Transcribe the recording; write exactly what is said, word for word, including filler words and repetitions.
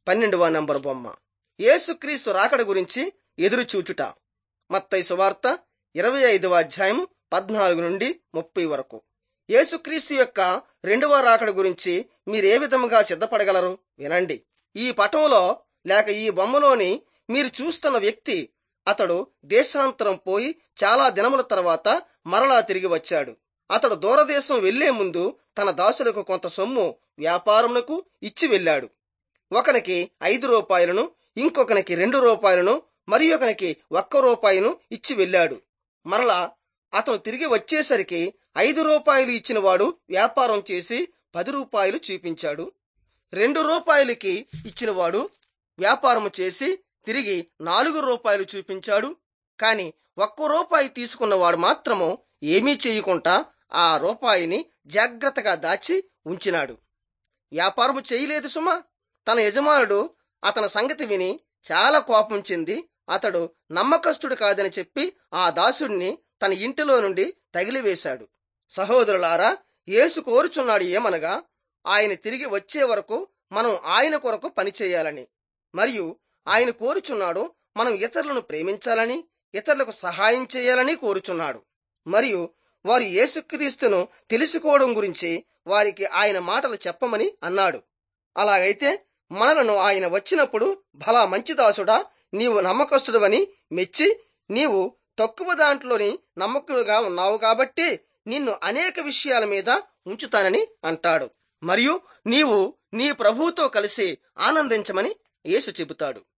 పన్నెండవ నంబరు బొమ్మ. యేసుక్రీస్తు రాకడ గురించి ఎదురు చూచుట. మత్తయి సువార్త ఇరవై ఐదవ అధ్యాయం పద్నాలుగు నుండి ముప్పై వరకు. యేసుక్రీస్తు యొక్క రెండవ రాకడ గురించి మీరే విధముగా సిద్ధపడగలరు? వినండి. ఈ పటంలో లేక ఈ బొమ్మలోని మీరు చూస్తున్న వ్యక్తి, అతడు దేశాంతరం పోయి చాలా దినముల తర్వాత మరలా తిరిగి వచ్చాడు. అతడు దూరదేశం వెళ్లే ముందు తన దాసులకు కొంత సొమ్ము వ్యాపారమునకు ఇచ్చి వెళ్ళాడు. ఒకనికి ఐదు రూపాయలను, ఇంకొకనికి రెండు రూపాయలను, మరి ఒకనికి ఒక్క రూపాయను ఇచ్చి వెళ్ళాడు. మరలా అతను తిరిగి వచ్చేసరికి ఐదు రూపాయలు ఇచ్చిన వాడు వ్యాపారం చేసి పది రూపాయలు చూపించాడు. రెండు రూపాయలకి ఇచ్చినవాడు వ్యాపారము చేసి తిరిగి నాలుగు రూపాయలు చూపించాడు. కాని ఒక్క రూపాయి తీసుకున్నవాడు మాత్రము ఏమీ చేయకుండా ఆ రూపాయిని జాగ్రత్తగా దాచి ఉంచినాడు. వ్యాపారము చేయలేదు సుమా. తన యజమానుడు అతని సంగతి విని చాలా కోపం చెంది అతడు నమ్మకస్తుడు కాదని చెప్పి ఆ దాసుడిని తన ఇంటిలో నుండి తగిలివేశాడు. సహోదరులారా, యేసు కోరుచున్నాడు ఏమనగా, ఆయన తిరిగి వచ్చే వరకు మనం ఆయన కొరకు పనిచేయాలని, మరియు ఆయన కోరుచున్నాడు మనం ఇతరులను ప్రేమించాలని, ఇతరులకు సహాయం చేయాలని కోరుచున్నాడు. మరియు వారు యేసుక్రీస్తును తెలుసుకోవడం గురించి వారికి ఆయన మాటలు చెప్పమని అన్నాడు. అలాగైతే మనలను ఆయన వచ్చినప్పుడు, భలా మంచి దాసుడా, నీవు నమ్మకస్తుడవని మెచ్చి, నీవు తక్కువ దాంట్లోని నమ్మకుడుగా ఉన్నావు కాబట్టి నిన్ను అనేక విషయాల మీద ఉంచుతానని అంటాడు. మరియు నీవు నీ ప్రభువుతో కలిసి ఆనందించమని యేసు చెబుతాడు.